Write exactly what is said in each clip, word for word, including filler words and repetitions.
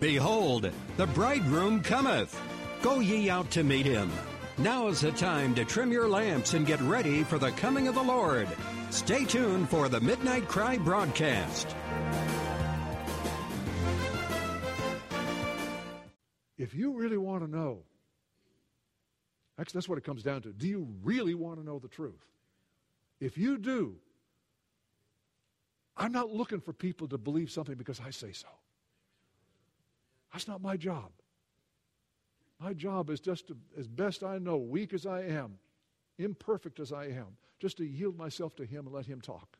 Behold, the bridegroom cometh. Go ye out to meet him. Now is the time to trim your lamps and get ready for the coming of the Lord. Stay tuned for the Midnight Cry broadcast. If you really want to know, actually that's what it comes down to. Do you really want to know the truth? If you do, I'm not looking for people to believe something because I say so. That's not my job. My job is just to, as best I know, weak as I am, imperfect as I am, just to yield myself to Him and let Him talk.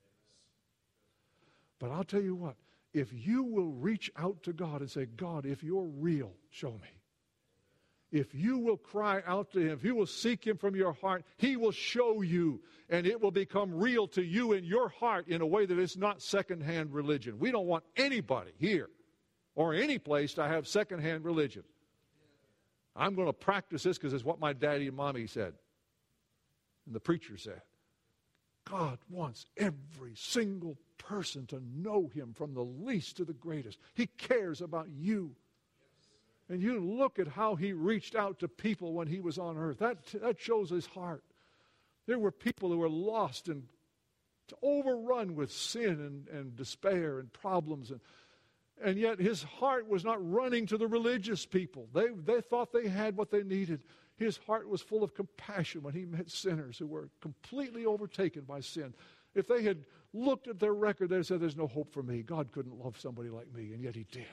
But I'll tell you what, if you will reach out to God and say, God, if you're real, show me. If you will cry out to Him, if you will seek Him from your heart, He will show you, and it will become real to you in your heart in a way that is not secondhand religion. We don't want anybody here or any place to have secondhand religion. I'm going to practice this because it's what my daddy and mommy said, and the preacher said. God wants every single person to know Him from the least to the greatest. He cares about you. And you look at how He reached out to people when He was on earth. That, that shows His heart. There were people who were lost and overrun with sin and, and despair and problems. And, and yet His heart was not running to the religious people. They, they thought they had what they needed. His heart was full of compassion when He met sinners who were completely overtaken by sin. If they had looked at their record, they'd said, there's no hope for me. God couldn't love somebody like me, and yet He did.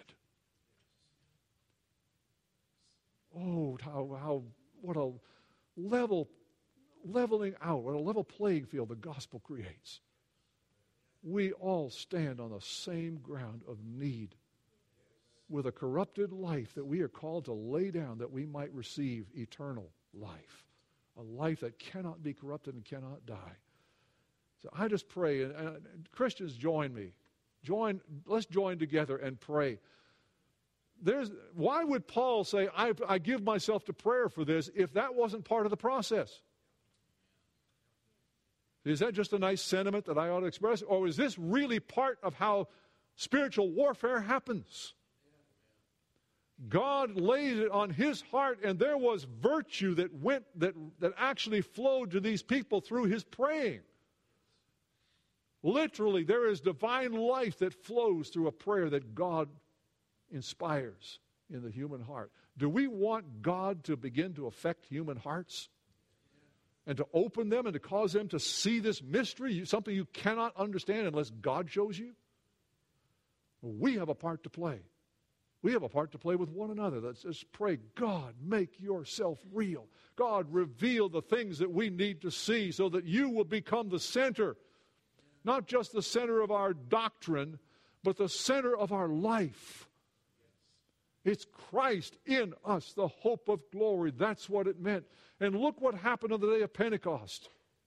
Oh, how, how, what a level, leveling out, what a level playing field the gospel creates. We all stand on the same ground of need with a corrupted life that we are called to lay down that we might receive eternal life, a life that cannot be corrupted and cannot die. So I just pray, and, and Christians join me. Join, let's join together and pray. There's, why would Paul say, I, I give myself to prayer for this, if that wasn't part of the process? Is that just a nice sentiment that I ought to express? Or is this really part of how spiritual warfare happens? God laid it on His heart, and there was virtue that went, that, that actually flowed to these people through His praying. Literally, there is divine life that flows through a prayer that God inspires in the human heart. Do we want God to begin to affect human hearts and to open them and to cause them to see this mystery, something you cannot understand unless God shows you? We have a part to play. We have a part to play with one another. Let's just pray, God, make yourself real. God, reveal the things that we need to see so that you will become the center, not just the center of our doctrine, but the center of our life. It's Christ in us, the hope of glory. That's what it meant. And look what happened on the day of Pentecost.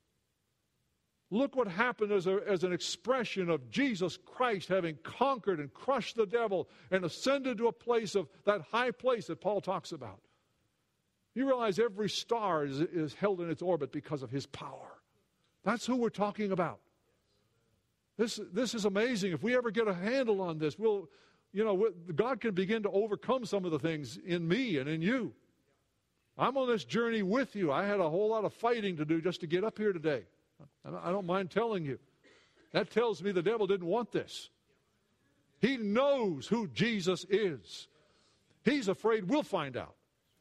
Look what happened as, a, as an expression of Jesus Christ having conquered and crushed the devil and ascended to a place of that high place that Paul talks about. You realize every star is, is held in its orbit because of His power. That's who we're talking about. This, this is amazing. If we ever get a handle on this, we'll, you know, God can begin to overcome some of the things in me and in you. I'm on this journey with you. I had a whole lot of fighting to do just to get up here today. I don't mind telling you. That tells me the devil didn't want this. He knows who Jesus is. He's afraid we'll find out.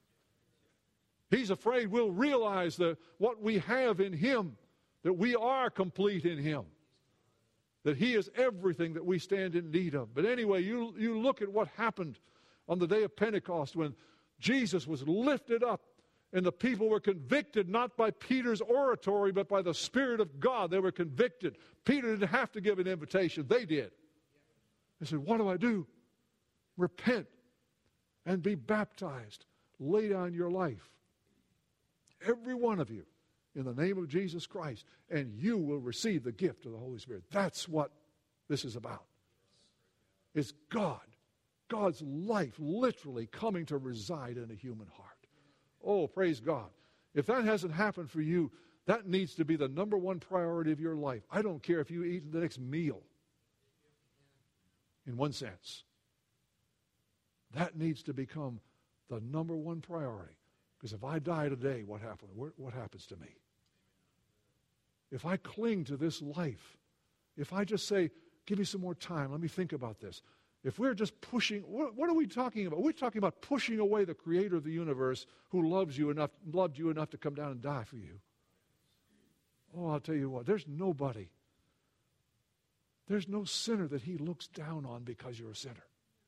He's afraid we'll realize that what we have in Him, that we are complete in Him, that He is everything that we stand in need of. But anyway, you, you look at what happened on the day of Pentecost when Jesus was lifted up and the people were convicted not by Peter's oratory but by the Spirit of God. They were convicted. Peter didn't have to give an invitation. They did. They said, what do I do? Repent and be baptized. Lay down your life. Every one of you in the name of Jesus Christ, and you will receive the gift of the Holy Spirit. That's what this is about. It's God. God's life literally coming to reside in a human heart. Oh, praise God. If that hasn't happened for you, that needs to be the number one priority of your life. I don't care if you eat the next meal, in one sense. That needs to become the number one priority. Because if I die today, what happens? What happens to me? If I cling to this life, if I just say, give me some more time, let me think about this. If we're just pushing, what, what are we talking about? We're talking about pushing away the creator of the universe who loves you enough, loved you enough to come down and die for you. Oh, I'll tell you what, there's nobody. There's no sinner that he looks down on because you're a sinner.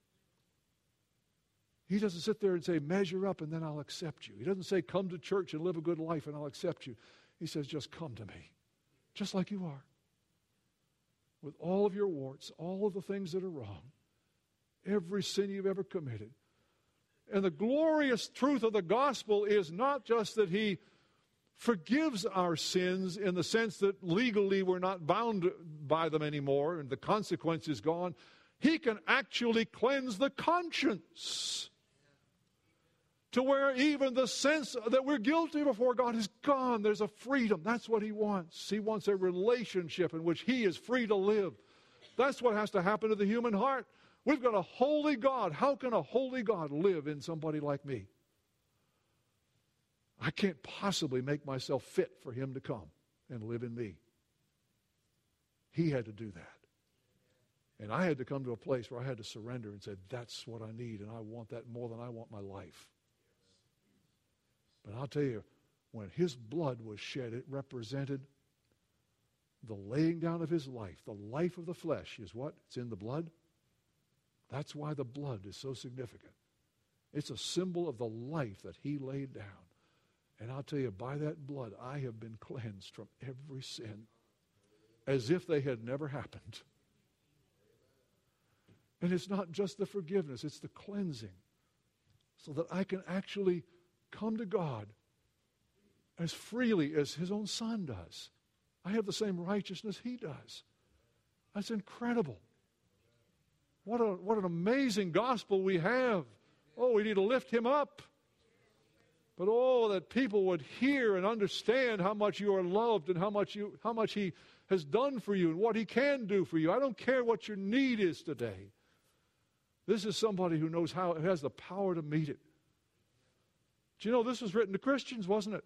He doesn't sit there and say, measure up and then I'll accept you. He doesn't say, come to church and live a good life and I'll accept you. He says, just come to me, just like you are. With all of your warts, all of the things that are wrong, every sin you've ever committed. And the glorious truth of the gospel is not just that he forgives our sins in the sense that legally we're not bound by them anymore and the consequence is gone. He can actually cleanse the conscience to where even the sense that we're guilty before God is gone. There's a freedom. That's what he wants. He wants a relationship in which he is free to live. That's what has to happen to the human heart. We've got a holy God. How can a holy God live in somebody like me? I can't possibly make myself fit for him to come and live in me. He had to do that. And I had to come to a place where I had to surrender and say, that's what I need, and I want that more than I want my life. But I'll tell you, when his blood was shed, it represented the laying down of his life. The life of the flesh is what? It's in the blood. That's why the blood is so significant. It's a symbol of the life that he laid down. And I'll tell you, by that blood, I have been cleansed from every sin as if they had never happened. And it's not just the forgiveness, it's the cleansing so that I can actually come to God as freely as his own son does. I have the same righteousness he does. That's incredible. What a what an amazing gospel we have. Oh, we need to lift him up. But oh, that people would hear and understand how much you are loved and how much you how much he has done for you and what he can do for you. I don't care what your need is today. This is somebody who knows how, who has the power to meet it. Do you know this was written to Christians, wasn't it?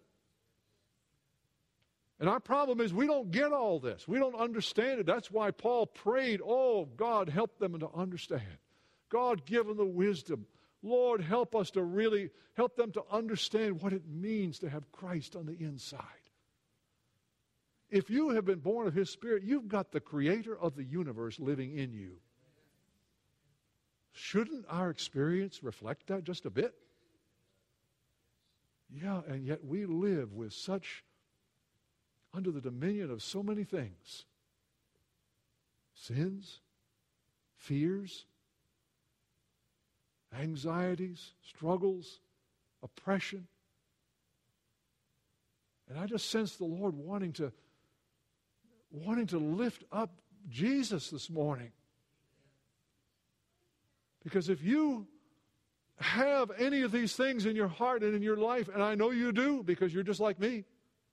And our problem is we don't get all this. We don't understand it. That's why Paul prayed, oh, God, help them to understand. God, give them the wisdom. Lord, help us to really, help them to understand what it means to have Christ on the inside. If you have been born of his Spirit, you've got the creator of the universe living in you. Shouldn't our experience reflect that just a bit? Yeah, and yet we live with such, under the dominion of so many things. Sins, fears, anxieties, struggles, oppression. And I just sense the Lord wanting to, wanting to lift up Jesus this morning. Because if you have any of these things in your heart and in your life, and I know you do because you're just like me,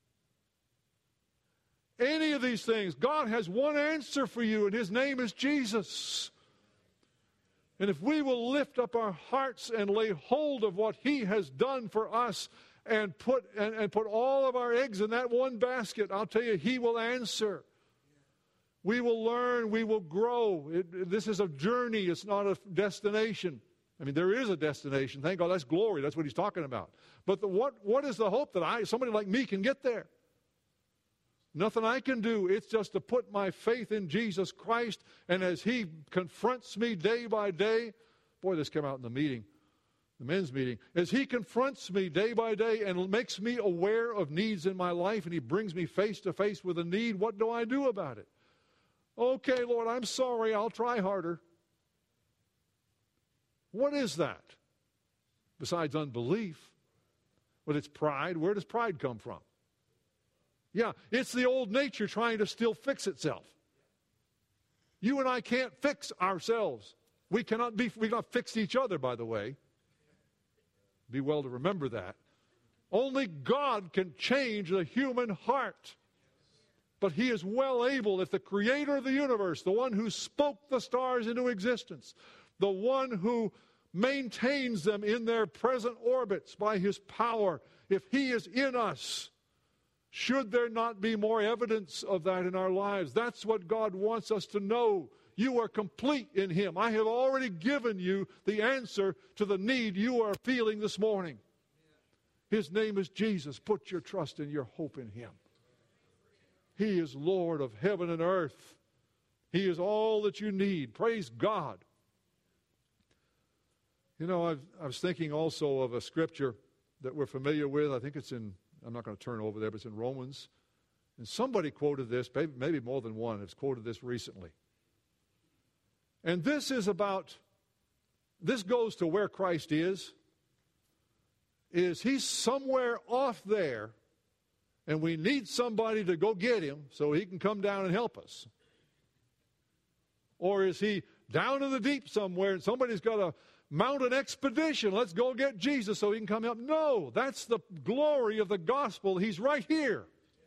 any of these things, God has one answer for you, and his name is Jesus. And if we will lift up our hearts and lay hold of what he has done for us and put and, and put all of our eggs in that one basket, I'll tell you, he will answer. We will learn, we will grow. It, this is a journey, it's not a destination. I mean, there is a destination. Thank God, that's glory. That's what he's talking about. But the, what, what is the hope that I, somebody like me can get there? Nothing I can do. It's just to put my faith in Jesus Christ. And as he confronts me day by day, boy, this came out in the meeting, the men's meeting. As he confronts me day by day and makes me aware of needs in my life, and he brings me face to face with a need, what do I do about it? Okay, Lord, I'm sorry. I'll try harder. What is that? Besides unbelief, but it's pride. Where does pride come from? Yeah, it's the old nature trying to still fix itself. You and I can't fix ourselves. We cannot be, we cannot fix each other, by the way. Be well to remember that. Only God can change the human heart. But he is well able, if the creator of the universe, the one who spoke the stars into existence, the one who maintains them in their present orbits by His power. If He is in us, should there not be more evidence of that in our lives? That's what God wants us to know. You are complete in Him. I have already given you the answer to the need you are feeling this morning. His name is Jesus. Put your trust and your hope in Him. He is Lord of heaven and earth. He is all that you need. Praise God. You know, I've, I was thinking also of a scripture that we're familiar with. I think it's in, I'm not going to turn over there, but it's in Romans. And somebody quoted this, maybe, maybe more than one has quoted this recently. And this is about, this goes to where Christ is, is He's somewhere off there, and we need somebody to go get Him so He can come down and help us. Or is He down in the deep somewhere and somebody's got to mount an expedition? Let's go get Jesus so He can come help. No, that's the glory of the gospel. He's right here.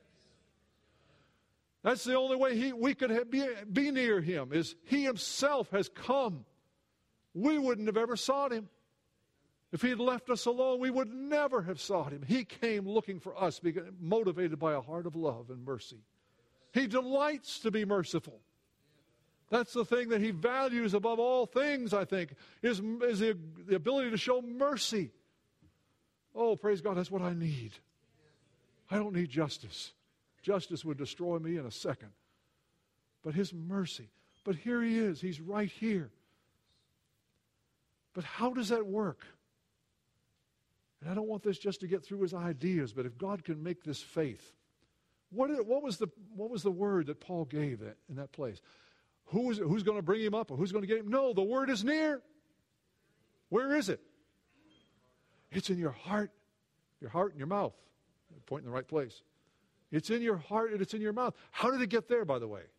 That's the only way he, we could have, be, be near Him, is He Himself has come. We wouldn't have ever sought Him. If He had left us alone, we would never have sought Him. He came looking for us, motivated by a heart of love and mercy. He delights to be merciful. That's the thing that He values above all things, I think, is, is the, the ability to show mercy. Oh, praise God, that's what I need. I don't need justice. Justice would destroy me in a second. But His mercy. But here He is. He's right here. But how does that work? And I don't want this just to get through His ideas, but if God can make this faith. What, what, was, the, what was the word that Paul gave that, in that place? Who is, who's going to bring him up or who's going to get him? No, the word is near. Where is it? It's in your heart. Your heart and your mouth. Point in the right place. It's in your heart and it's in your mouth. How did it get there, by the way?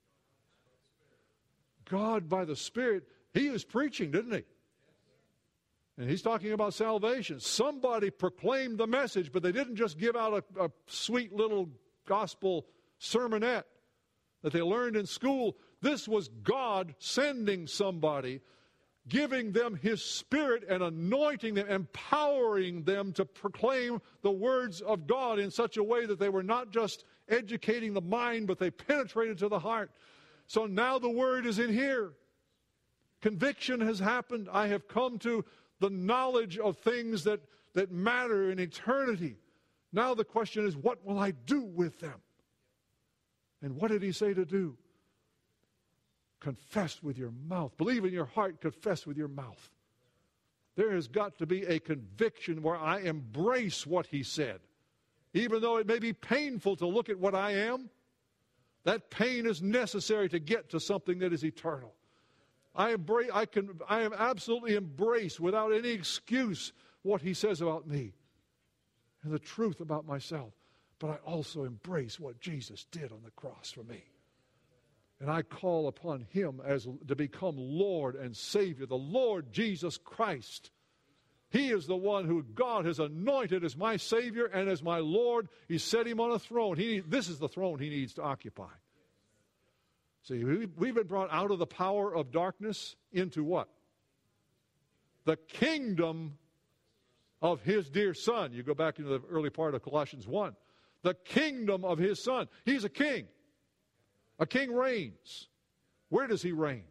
God, by the Spirit, He was preaching, didn't He? And He's talking about salvation. Somebody proclaimed the message, but they didn't just give out a, a sweet little gospel sermonette that they learned in school. This was God sending somebody, giving them His Spirit and anointing them, empowering them to proclaim the words of God in such a way that they were not just educating the mind, but they penetrated to the heart. So now the word is in here. Conviction has happened. I have come to the knowledge of things that, that matter in eternity. Now the question is, what will I do with them? And what did He say to do? Confess with your mouth. Believe in your heart, confess with your mouth. There has got to be a conviction where I embrace what He said. Even though it may be painful to look at what I am, that pain is necessary to get to something that is eternal. I embrace, I can, I am absolutely embrace without any excuse what He says about me and the truth about myself. But I also embrace what Jesus did on the cross for me. And I call upon Him as to become Lord and Savior, the Lord Jesus Christ. He is the one who God has anointed as my Savior and as my Lord. He set Him on a throne. He, this is the throne He needs to occupy. See, we've been brought out of the power of darkness into what? The kingdom of His dear Son. You go back into the early part of Colossians one. The kingdom of His Son. He's a king. A king reigns. Where does He reign?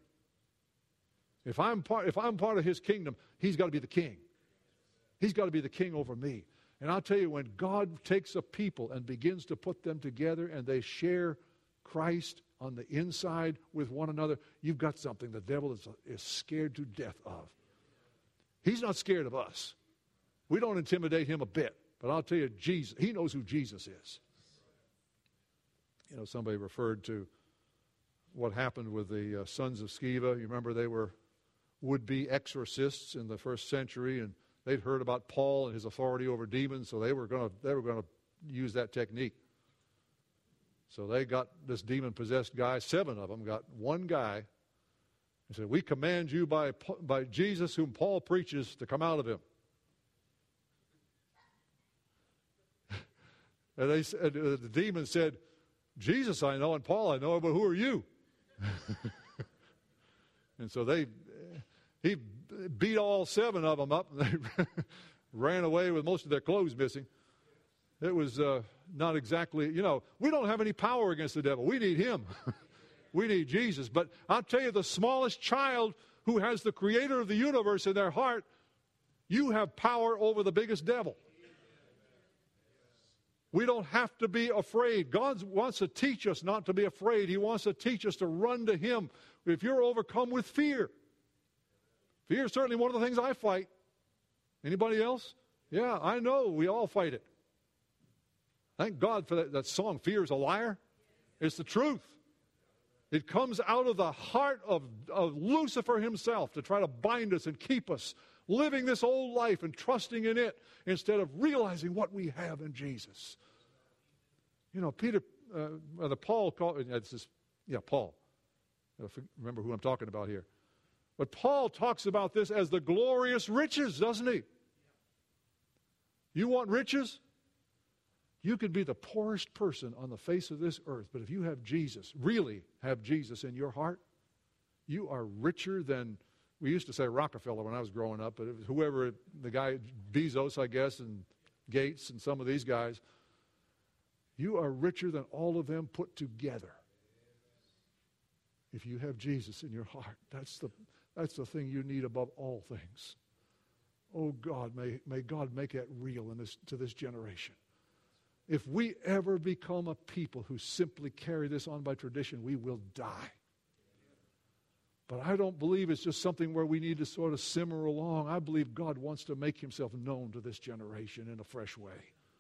If I'm part, if I'm part of His kingdom, He's got to be the king. He's got to be the king over me. And I'll tell you, when God takes a people and begins to put them together and they share Christ on the inside with one another, you've got something the devil is, is scared to death of. He's not scared of us. We don't intimidate Him a bit. But I'll tell you, Jesus, He knows who Jesus is. You know, somebody referred to what happened with the uh, sons of Sceva. You remember they were would-be exorcists in the first century, and they'd heard about Paul and his authority over demons, so they were going to they were going to use that technique. So they got this demon-possessed guy, seven of them, got one guy, and said, "We command you by, by Jesus, whom Paul preaches, to come out of him." And they said, uh, the demon said, "Jesus I know and Paul I know, but who are you?" And so they, he beat all seven of them up, and they ran away with most of their clothes missing. It was uh, not exactly, you know, we don't have any power against the devil. We need him. We need Jesus. But I'll tell you, the smallest child who has the creator of the universe in their heart, you have power over the biggest devil. We don't have to be afraid. God wants to teach us not to be afraid. He wants to teach us to run to him if you're overcome with fear. Fear is certainly one of the things I fight. Anybody else? Yeah, I know. We all fight it. Thank God for that, that song, Fear is a Liar. It's the truth. It comes out of the heart of, of Lucifer himself to try to bind us and keep us living this old life and trusting in it instead of realizing what we have in Jesus. You know, Peter, uh, the Paul called, it's just, yeah, Paul. I remember who I'm talking about here. But Paul talks about this as the glorious riches, doesn't he? You want riches? You could be the poorest person on the face of this earth, but if you have Jesus, really have Jesus in your heart, you are richer than, we used to say Rockefeller when I was growing up, but it was whoever, the guy, Bezos, I guess, and Gates and some of these guys. You are richer than all of them put together. If you have Jesus in your heart, that's the, that's the thing you need above all things. Oh God, may, may God make that real in this, to this generation. If we ever become a people who simply carry this on by tradition, we will die. But I don't believe it's just something where we need to sort of simmer along. I believe God wants to make himself known to this generation in a fresh way.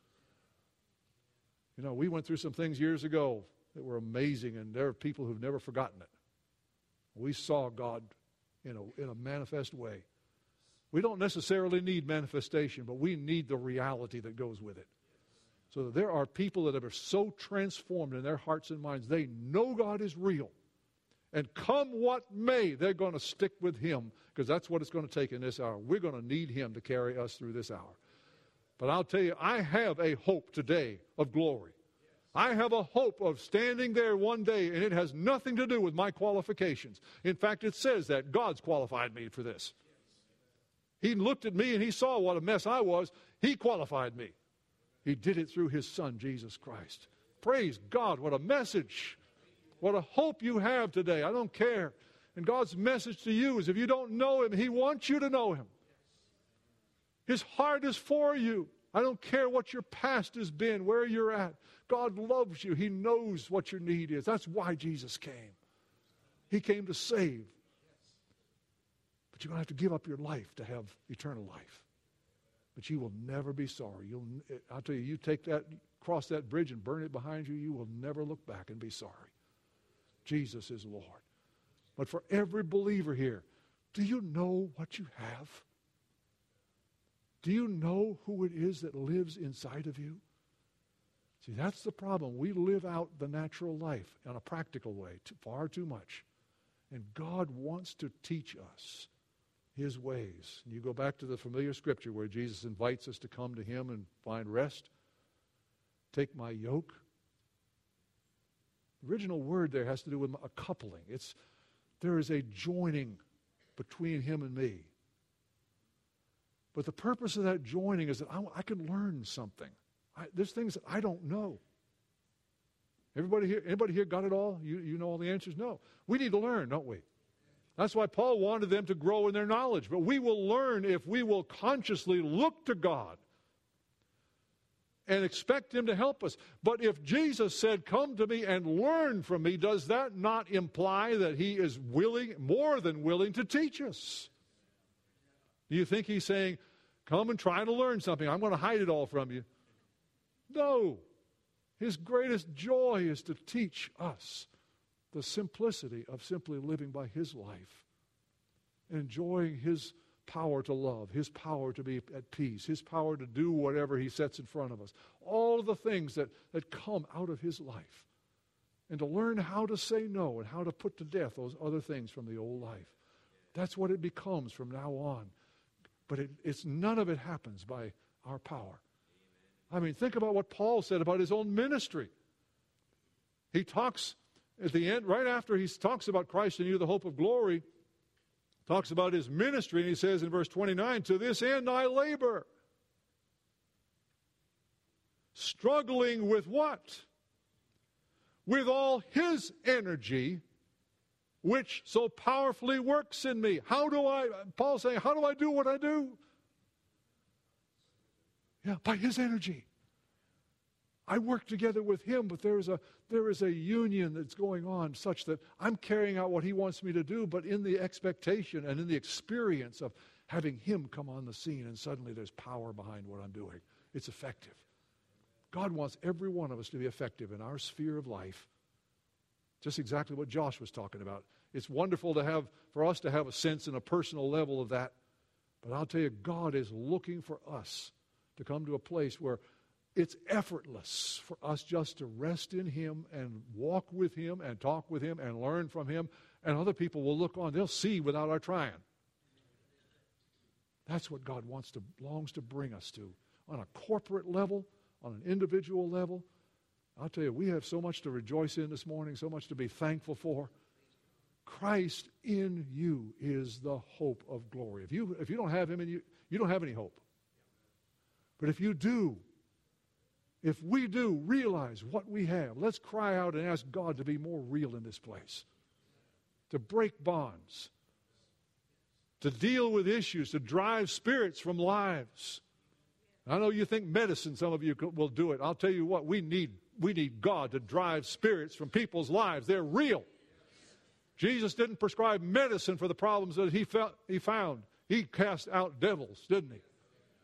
You know, we went through some things years ago that were amazing, and there are people who've never forgotten it. We saw God in a, in a manifest way. We don't necessarily need manifestation, but we need the reality that goes with it. So that there are people that are so transformed in their hearts and minds, they know God is real. And come what may, they're going to stick with him, because that's what it's going to take in this hour. We're going to need him to carry us through this hour. But I'll tell you, I have a hope today of glory. I have a hope of standing there one day, and it has nothing to do with my qualifications. In fact, it says that God's qualified me for this. He looked at me and he saw what a mess I was. He qualified me. He did it through his Son, Jesus Christ. Praise God. What a message. What a hope you have today. I don't care. And God's message to you is if you don't know him, he wants you to know him. His heart is for you. I don't care what your past has been, where you're at. God loves you. He knows what your need is. That's why Jesus came. He came to save. But you're going to have to give up your life to have eternal life. But you will never be sorry. You'll, I'll tell you, you take that, cross that bridge and burn it behind you, you will never look back and be sorry. Jesus is Lord. But for every believer here, do you know what you have? Do you know who it is that lives inside of you? See, that's the problem. We live out the natural life in a practical way too, far too much. And God wants to teach us his ways. And you go back to the familiar scripture where Jesus invites us to come to him and find rest. Take my yoke. The original word there has to do with a coupling. It's, there is a joining between him and me. But the purpose of that joining is that I, I can learn something. I, there's things that I don't know. Everybody here, anybody here got it all? You, you know all the answers? No. We need to learn, don't we? That's why Paul wanted them to grow in their knowledge. But we will learn if we will consciously look to God and expect him to help us. But if Jesus said, come to me and learn from me, does that not imply that he is willing, more than willing, to teach us? Do you think he's saying, come and try to learn something. I'm going to hide it all from you. No. His greatest joy is to teach us the simplicity of simply living by his life, enjoying his power to love, his power to be at peace, his power to do whatever he sets in front of us. All of the things that, that come out of his life. And to learn how to say no and how to put to death those other things from the old life. That's what it becomes from now on. But it, it's none of it happens by our power. I mean, think about what Paul said about his own ministry. He talks at the end, right after he talks about Christ in you, the hope of glory, talks about his ministry, and he says in verse twenty-nine, to this end I labor. Struggling with what? With all his energy, which so powerfully works in me. How do I, Paul's saying, how do I do what I do? Yeah, by his energy. I work together with him, but there is a there is a union that's going on such that I'm carrying out what he wants me to do, but in the expectation and in the experience of having him come on the scene, and suddenly there's power behind what I'm doing. It's effective. God wants every one of us to be effective in our sphere of life. Just exactly what Josh was talking about. It's wonderful to have for us to have a sense and a personal level of that. But I'll tell you, God is looking for us to come to a place where it's effortless for us just to rest in him and walk with him and talk with him and learn from him. And other people will look on. They'll see without our trying. That's what God wants to, longs to bring us to on a corporate level, on an individual level. I'll tell you, we have so much to rejoice in this morning, so much to be thankful for. Christ in you is the hope of glory. If you, if you don't have him in you, you don't have any hope. But if you do, if we do realize what we have, let's cry out and ask God to be more real in this place, to break bonds, to deal with issues, to drive spirits from lives. I know you think medicine, some of you will do it. I'll tell you what, we need, we need God to drive spirits from people's lives. They're real. Jesus didn't prescribe medicine for the problems that he, felt, he found. He cast out devils, didn't he?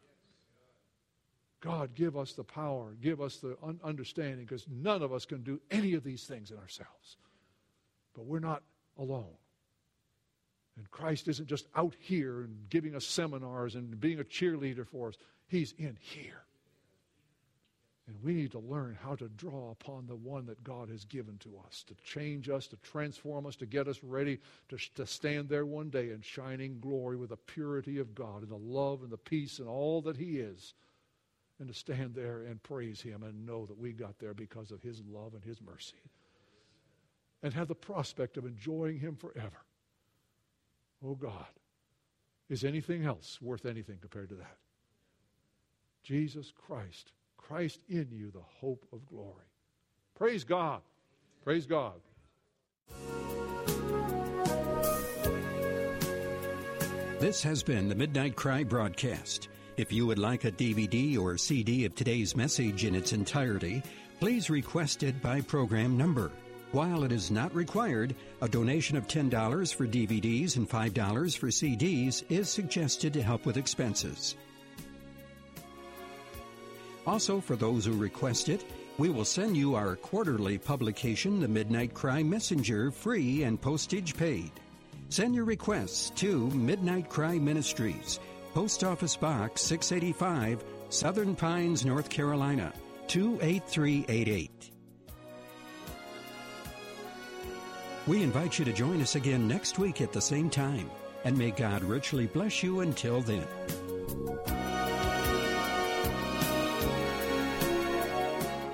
God, give us the power, give us the un- understanding, because none of us can do any of these things in ourselves. But we're not alone. And Christ isn't just out here and giving us seminars and being a cheerleader for us. He's in here. And we need to learn how to draw upon the one that God has given to us, to change us, to transform us, to get us ready to, to stand there one day in shining glory with the purity of God and the love and the peace and all that he is. And to stand there and praise him and know that we got there because of his love and his mercy. And have the prospect of enjoying him forever. Oh God, is anything else worth anything compared to that? Jesus Christ, Christ in you, the hope of glory. Praise God. Praise God. This has been the Midnight Cry broadcast. If you would like a D V D or C D of today's message in its entirety, please request it by program number. While it is not required, a donation of ten dollars for D V Ds and five dollars for C Ds is suggested to help with expenses. Also, for those who request it, we will send you our quarterly publication, The Midnight Cry Messenger, free and postage paid. Send your requests to Midnight Cry Ministries, Post Office Box six eighty-five, Southern Pines, North Carolina, two eight three eight eight. We invite you to join us again next week at the same time, and may God richly bless you until then.